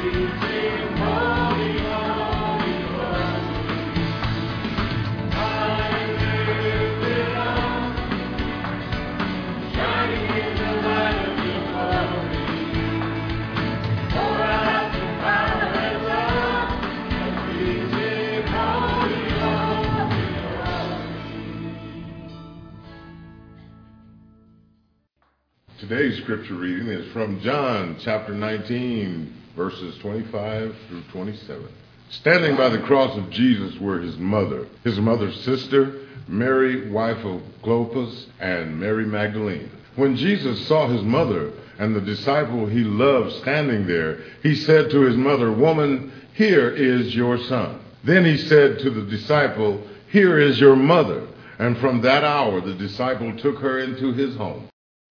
Today's scripture reading is from John chapter 19, verses 25 through 27. Standing by the cross of Jesus were his mother's sister, Mary, wife of Clopas, and Mary Magdalene. When Jesus saw his mother and the disciple he loved standing there, he said to his mother, "Woman, here is your son." Then he said to the disciple, "Here is your mother." And from that hour the disciple took her into his home.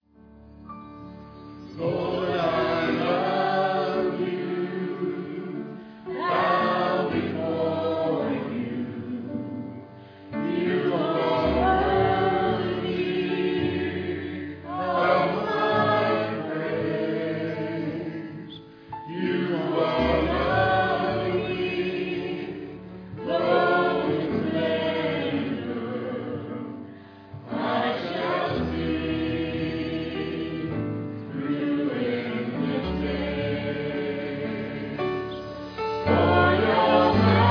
Lord, I love you, bow before you. You are worthy of my praise. You are lovely, Lord, Maker. I shall sing through endless days. For your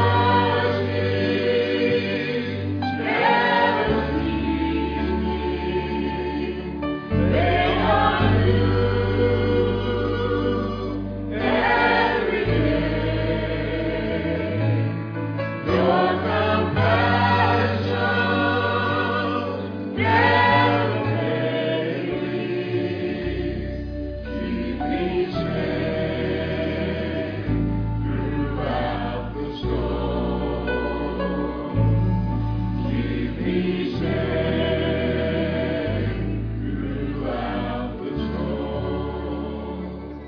mercies never leave me. They are new every day. Your compassion never fails me. Keep me safe throughout the storm. Keep me safe throughout the storm.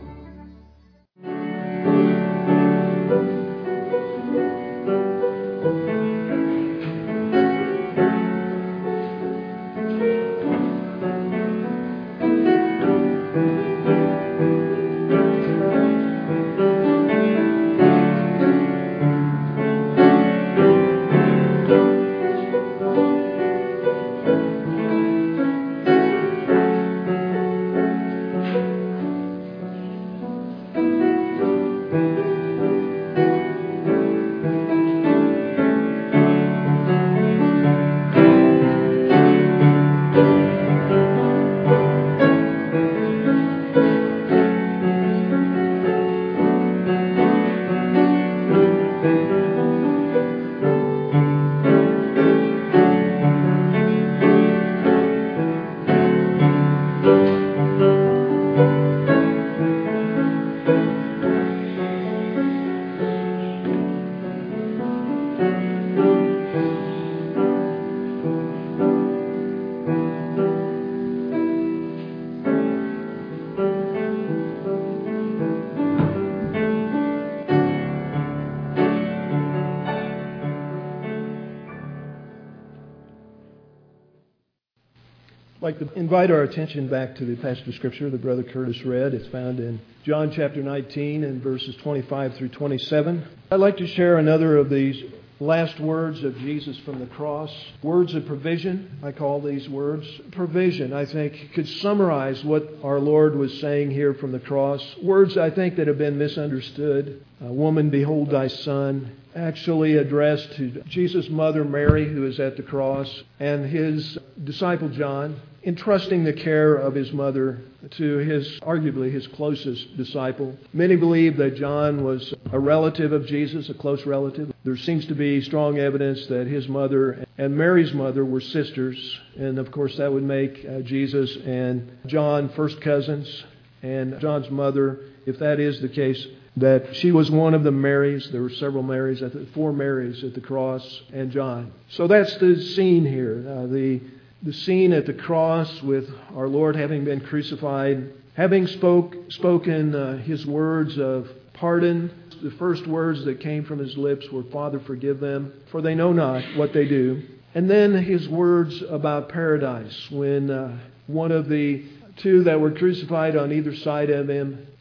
I'd like to invite our attention back to the passage of Scripture that Brother Curtis read. It's found in John chapter 19 and verses 25 through 27. I'd like to share another of these last words of Jesus from the cross. Words of provision, I call these words. Provision, I think, could summarize what our Lord was saying here from the cross. Words, I think, that have been misunderstood. Woman, behold thy son. Actually addressed to Jesus' mother Mary, who is at the cross, and his disciple John, entrusting the care of his mother to arguably his closest disciple. Many believe that John was a relative of Jesus, a close relative. There seems to be strong evidence that his mother and Mary's mother were sisters, and of course that would make Jesus and John first cousins, and John's mother, if that is the case, that she was one of the Marys. There were several Marys, four Marys at the cross, and John. So that's the scene here. The scene at the cross with our Lord having been crucified, having spoken his words of pardon. The first words that came from his lips were, "Father, forgive them, for they know not what they do." And then his words about paradise when one of the two that were crucified on either side of him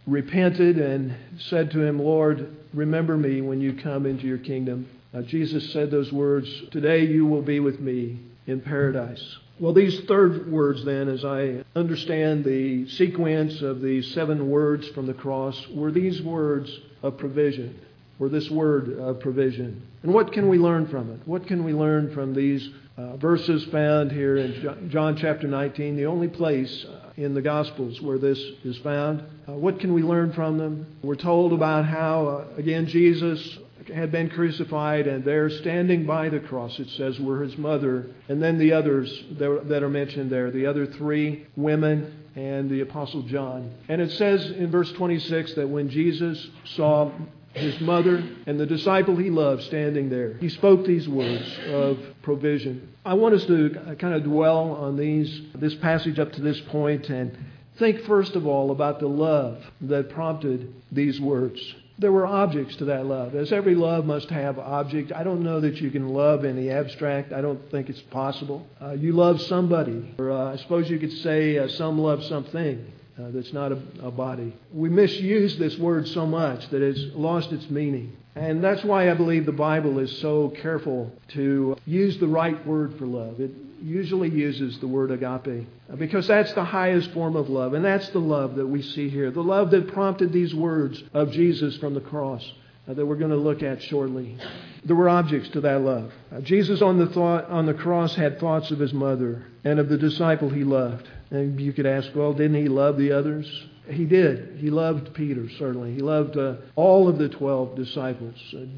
repented and said to him, Lord, remember me when you come into your kingdom. Jesus said those words, today you will be with me in paradise. Well, these third words then, as I understand the sequence of these 7 words from the cross, were these words of provision, were this word of provision. And what can we learn from it? What can we learn from these verses found here in John chapter 19, the only place in the Gospels where this is found? What can we learn from them? We're told about how, again, Jesus had been crucified, and there standing by the cross, it says, were his mother, and then the others that are mentioned there, the other 3 women and the Apostle John. And it says in verse 26 that when Jesus saw his mother and the disciple he loved standing there, he spoke these words of provision. I want us to kind of dwell on this passage up to this point and think first of all about the love that prompted these words. There were objects to that love. As every love must have object. I don't know that you can love in the abstract. I don't think it's possible. You love somebody. Or I suppose you could say some love something that's not a body. We misuse this word so much that it's lost its meaning. And that's why I believe the Bible is so careful to use the right word for love. It usually uses the word agape, because that's the highest form of love, and that's the love that we see here, the love that prompted these words of Jesus from the cross that we're going to look at shortly. There were objects to that love. Jesus on the cross had thoughts of his mother and of the disciple he loved. And you could ask, well, didn't he love the others? He did. He loved Peter, certainly. He loved all of the 12 disciples,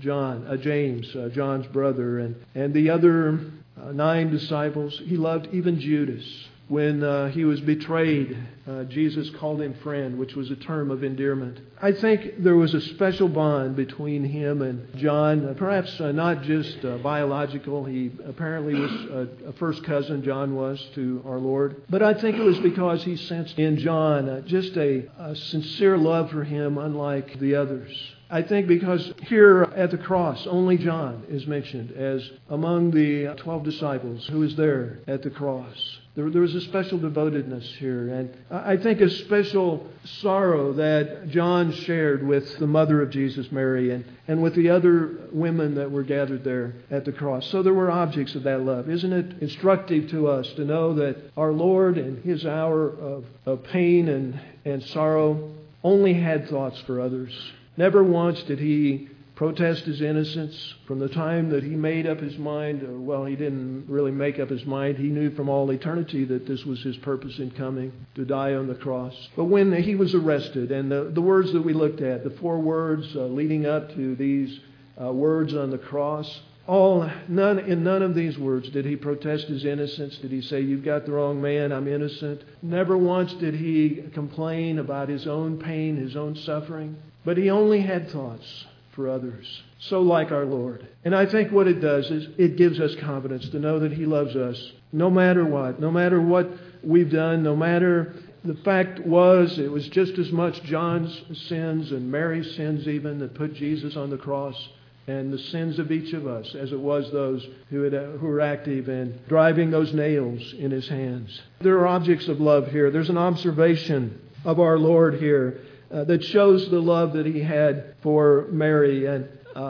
James, John's brother, and the other 9 disciples. He loved even Judas. When he was betrayed, Jesus called him friend, which was a term of endearment. I think there was a special bond between him and John, perhaps not just biological. He apparently was a first cousin, John was, to our Lord. But I think it was because he sensed in John just a sincere love for him, unlike the others. I think because here at the cross, only John is mentioned as among the 12 disciples who is there at the cross. There was a special devotedness here, and I think a special sorrow that John shared with the mother of Jesus, Mary, and with the other women that were gathered there at the cross. So there were objects of that love. Isn't it instructive to us to know that our Lord in His hour of pain and sorrow only had thoughts for others? Never once did He protest His innocence from the time that He made up His mind. Well, He didn't really make up His mind. He knew from all eternity that this was His purpose in coming to die on the cross. But when He was arrested, and the words that we looked at, the 4 words leading up to these words on the cross, in none of these words did He protest His innocence. Did He say, you've got the wrong man, I'm innocent? Never once did He complain about His own pain, His own suffering. But He only had thoughts for others, so like our Lord. And I think what it does is it gives us confidence to know that He loves us no matter what we've done, no matter. The fact was, it was just as much John's sins and Mary's sins even that put Jesus on the cross, and the sins of each of us, as it was those who were active in driving those nails in His hands. There are objects of love here. There's an observation of our Lord here that shows the love that He had for Mary and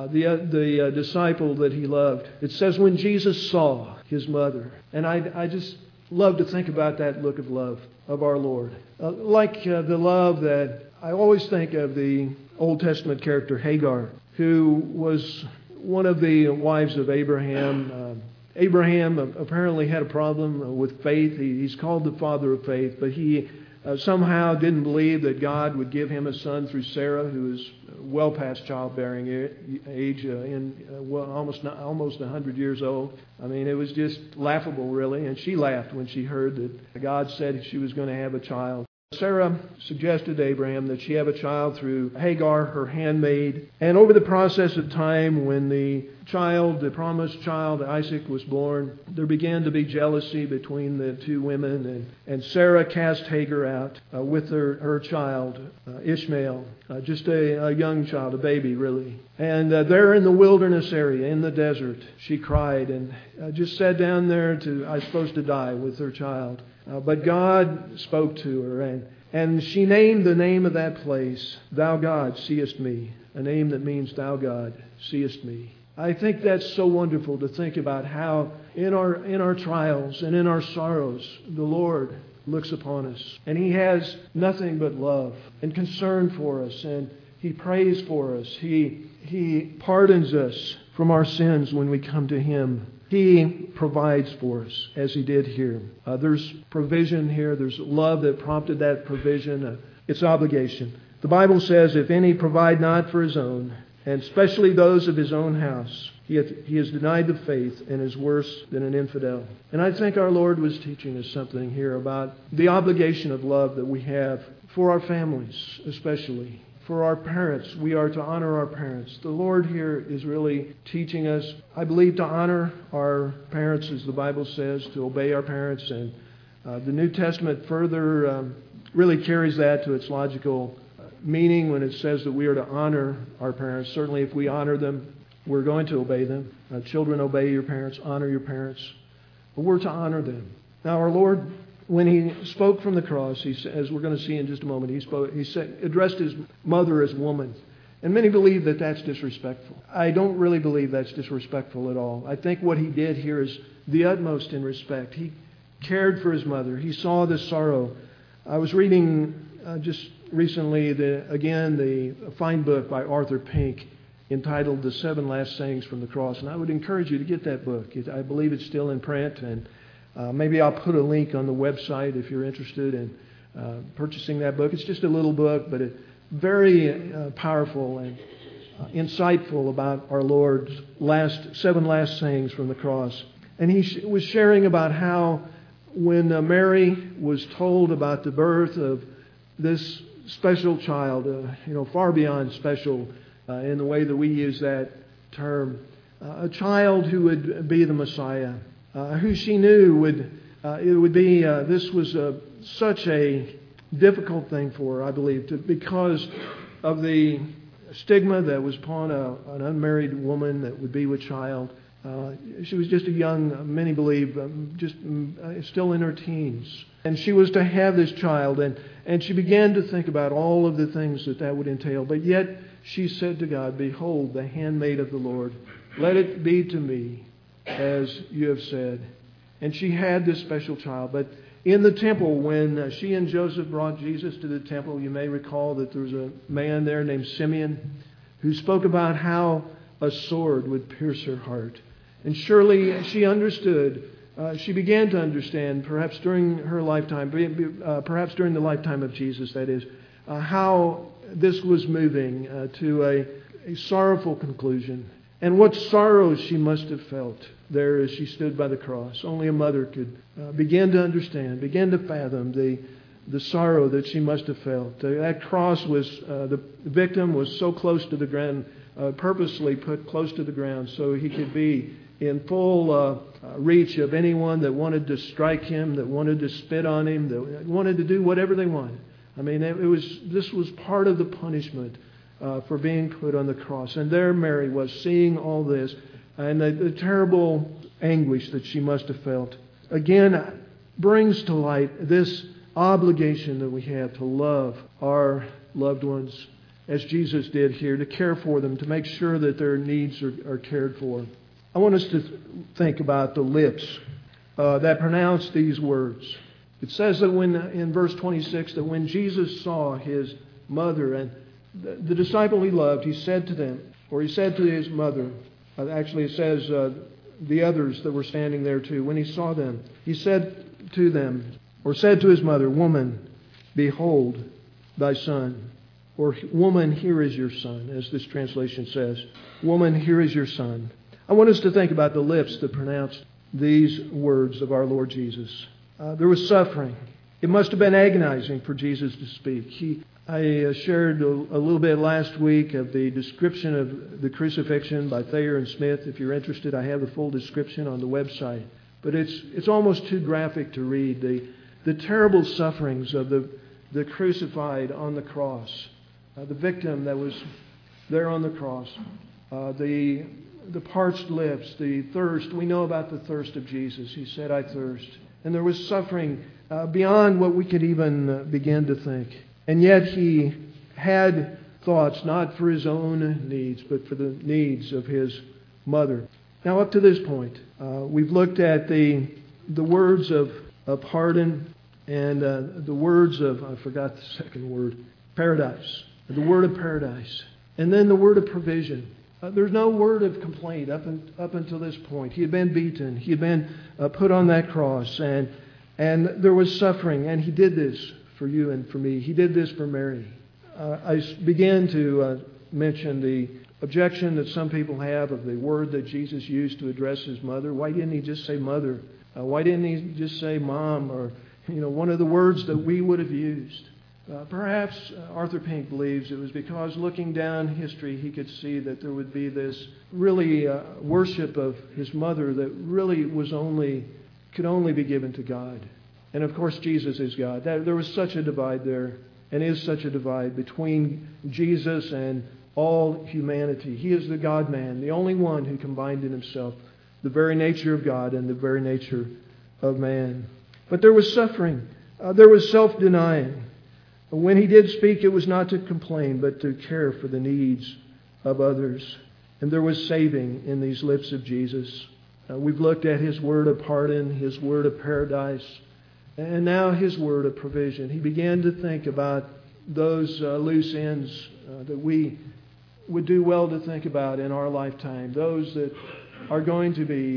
the disciple that He loved. It says, when Jesus saw His mother. And I just love to think about that look of love of our Lord. Like the love that I always think of the Old Testament character Hagar, who was one of the wives of Abraham. Abraham apparently had a problem with faith. He's called the father of faith, but he somehow didn't believe that God would give him a son through Sarah, who is well past childbearing age, almost 100 years old. I mean, it was just laughable, really. And she laughed when she heard that God said she was going to have a child. Sarah suggested to Abraham that she have a child through Hagar, her handmaid. And over the process of time, when the promised child, Isaac, was born, there began to be jealousy between the 2 women. And Sarah cast Hagar out with her child, Ishmael, just a young child, a baby, really. And there in the wilderness area, in the desert, she cried and just sat down there to die with her child. But God spoke to her, And she named the name of that place, Thou God Seest Me, a name that means Thou God Seest Me. I think that's so wonderful to think about how in our trials and in our sorrows, the Lord looks upon us. And He has nothing but love and concern for us. And He prays for us. He pardons us from our sins when we come to Him. He provides for us, as He did here. There's provision here. There's love that prompted that provision. It's obligation. The Bible says, if any provide not for his own, and especially those of his own house, he has denied the faith and is worse than an infidel. And I think our Lord was teaching us something here about the obligation of love that we have for our families, especially. For our parents, we are to honor our parents. The Lord here is really teaching us, I believe, to honor our parents, as the Bible says, to obey our parents. And the New Testament further really carries that to its logical meaning when it says that we are to honor our parents. Certainly if we honor them, we're going to obey them. Children, obey your parents, honor your parents. But we're to honor them. Now our Lord, when He spoke from the cross, as we're going to see in just a moment, He addressed His mother as woman. And many believe that that's disrespectful. I don't really believe that's disrespectful at all. I think what He did here is the utmost in respect. He cared for His mother. He saw the sorrow. I was reading just recently, the fine book by Arthur Pink entitled The 7 Last Sayings from the Cross. And I would encourage you to get that book. I believe it's still in print. And maybe I'll put a link on the website if you're interested in purchasing that book. It's just a little book, but it's very powerful and insightful about our Lord's 7 last sayings from the cross. And he was sharing about how when Mary was told about the birth of this special child, far beyond special in the way that we use that term, a child who would be the Messiah, who she knew this was such a difficult thing for her, I believe, because of the stigma that was upon an unmarried woman that would be with child. She was just a young, many believe, still in her teens. And she was to have this child, and she began to think about all of the things that would entail. But yet she said to God, "Behold, the handmaid of the Lord, let it be to me as you have said." And she had this special child. But in the temple, when she and Joseph brought Jesus to the temple, you may recall that there was a man there named Simeon who spoke about how a sword would pierce her heart. And surely she understood, she began to understand, perhaps during her lifetime, perhaps during the lifetime of Jesus, that is, how this was moving to a sorrowful conclusion. And what sorrows she must have felt there as she stood by the cross. Only a mother could begin to understand, begin to fathom the sorrow that she must have felt. That cross was, the victim was so close to the ground, purposely put close to the ground so he could be in full reach of anyone that wanted to strike him, that wanted to spit on him, that wanted to do whatever they wanted. I mean, this was part of the punishment for being put on the cross. And there Mary was seeing all this and the terrible anguish that she must have felt. Again, brings to light this obligation that we have to love our loved ones as Jesus did here, to care for them, to make sure that their needs are cared for. I want us to think about the lips that pronounce these words. It says that in verse 26 that when Jesus saw His mother and the disciple He loved, He said to them, or He said to His mother, actually it says the others that were standing there too, when He saw them, He said to them, or said to His mother, "Woman, behold thy son." Or, "Woman, here is your son," as this translation says. "Woman, here is your son." I want us to think about the lips that pronounced these words of our Lord Jesus. There was suffering. It must have been agonizing for Jesus to speak. I shared a little bit last week of the description of the crucifixion by Thayer and Smith. If you're interested, I have the full description on the website. But it's almost too graphic to read. The terrible sufferings of the crucified on the cross. The victim that was there on the cross. The parched lips, the thirst. We know about the thirst of Jesus. He said, "I thirst." And there was suffering beyond what we could even begin to think. And yet He had thoughts not for His own needs, but for the needs of His mother. Now, up to this point, we've looked at the words of pardon and the words of, I forgot the second word, paradise. The word of paradise. And then the word of provision. There's no word of complaint up until this point. He had been beaten. He had been put on that cross. And there was suffering. And He did this for you and for me. He did this for Mary. I began to mention the objection that some people have of the word that Jesus used to address His mother. Why didn't He just say mother? Why didn't He just say mom? Or, one of the words that we would have used. Perhaps Arthur Pink believes it was because looking down history he could see that there would be this really worship of His mother that really could only be given to God. And of course Jesus is God. There was such a divide there, and is such a divide between Jesus and all humanity. He is the God-man, the only one who combined in Himself the very nature of God and the very nature of man. But there was suffering. There was self-denying. When He did speak, it was not to complain, but to care for the needs of others. And there was saving in these lips of Jesus. We've looked at His word of pardon, His word of paradise, and now His word of provision. He began to think about those loose ends that we would do well to think about in our lifetime. Those that are going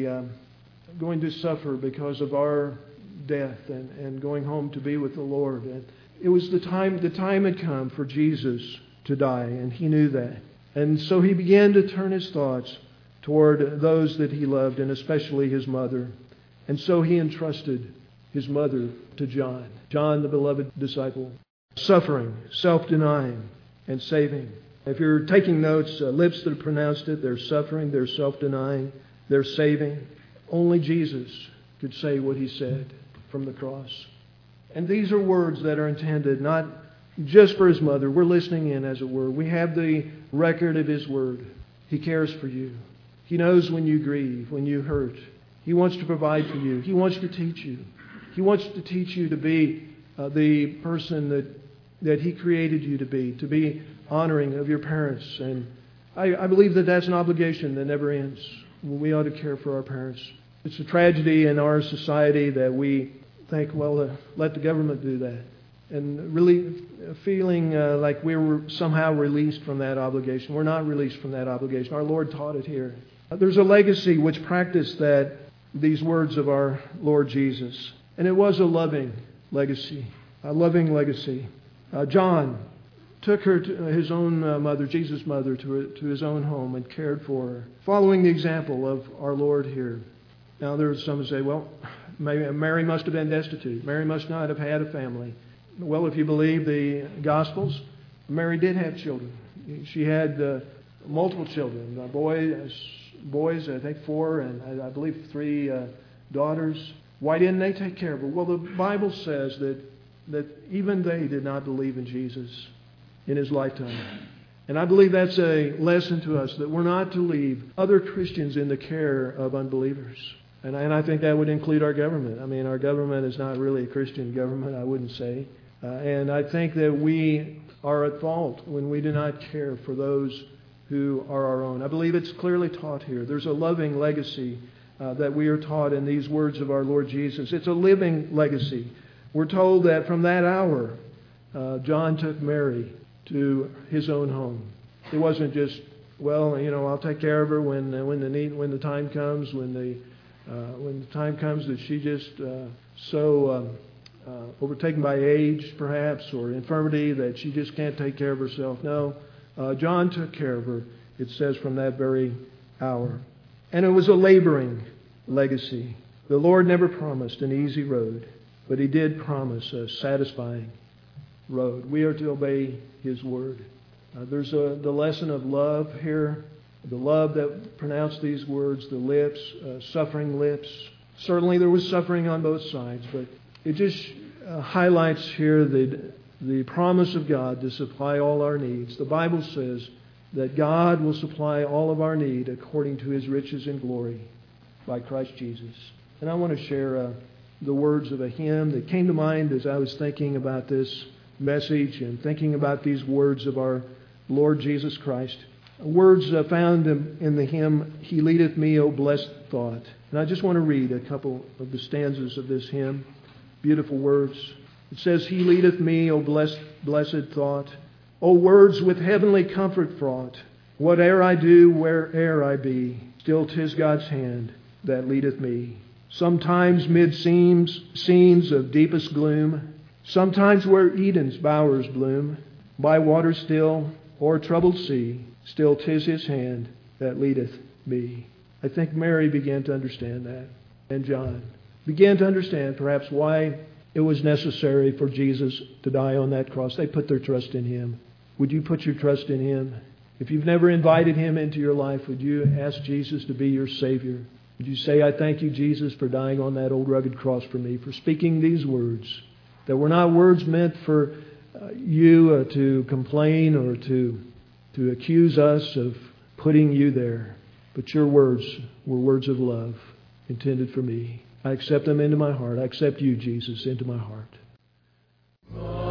to suffer because of our death and going home to be with the Lord. And it was the time had come for Jesus to die, and He knew that. And so He began to turn His thoughts toward those that He loved, and especially His mother. And so He entrusted His mother to John, the beloved disciple. Suffering, self-denying, and saving. If you're taking notes, lips that have pronounced it, they're suffering, they're self-denying, they're saving. Only Jesus could say what He said from the cross. And these are words that are intended not just for His mother. We're listening in, as it were. We have the record of His word. He cares for you. He knows when you grieve, when you hurt. He wants to provide for you. He wants to teach you. He wants to teach you to be the person that He created you to be honoring of your parents. And I believe that that's an obligation that never ends. We ought to care for our parents. It's a tragedy in our society that we think, well, let the government do that. And really feeling like we're somehow released from that obligation. We're not released from that obligation. Our Lord taught it here. There's a legacy which practiced these words of our Lord Jesus. And it was a loving legacy. A loving legacy. John took her to his own mother, Jesus' mother, to his own home and cared for her, following the example of our Lord here. Now, there's some who say, well, Mary must have been destitute. Mary must not have had a family. Well, if you believe the Gospels, Mary did have children. She had multiple children, boys, I think 4, and I believe 3 daughters. Why didn't they take care of her? Well, the Bible says that even they did not believe in Jesus in His lifetime. And I believe that's a lesson to us, that we're not to leave other Christians in the care of unbelievers. And I think that would include our government. I mean, our government is not really a Christian government, I wouldn't say. And I think that we are at fault when we do not care for those who are our own. I believe it's clearly taught here. There's a loving legacy that we are taught in these words of our Lord Jesus. It's a living legacy. We're told that from that hour, John took Mary to his own home. It wasn't just, well, I'll take care of her when the time comes, when the time comes that she just overtaken by age, perhaps, or infirmity that she just can't take care of herself. No, John took care of her, it says, from that very hour. And it was a laboring legacy. The Lord never promised an easy road, but He did promise a satisfying road. We are to obey His word. There's the lesson of love here, the love that pronounced these words, the lips, suffering lips. Certainly there was suffering on both sides, but it just highlights here the promise of God to supply all our needs. The Bible says that God will supply all of our need according to His riches and glory by Christ Jesus. And I want to share the words of a hymn that came to mind as I was thinking about this message and thinking about these words of our Lord Jesus Christ. Words found in the hymn, He Leadeth Me, O Blessed Thought. And I just want to read a couple of the stanzas of this hymn. Beautiful words. It says, He leadeth me, O blessed thought, O words with heavenly comfort fraught. Whate'er I do, where'er I be, still 'tis God's hand that leadeth me. Sometimes mid scenes of deepest gloom, sometimes where Eden's bowers bloom, by water still or troubled sea, still 'tis His hand that leadeth me. I think Mary began to understand that, and John began to understand perhaps why it was necessary for Jesus to die on that cross. They put their trust in Him. Would you put your trust in Him? If you've never invited Him into your life, would you ask Jesus to be your Savior? Would you say, I thank you, Jesus, for dying on that old rugged cross for me, for speaking these words that were not words meant for you to complain or to accuse us of putting you there, but your words were words of love intended for me. I accept them into my heart. I accept you, Jesus, into my heart.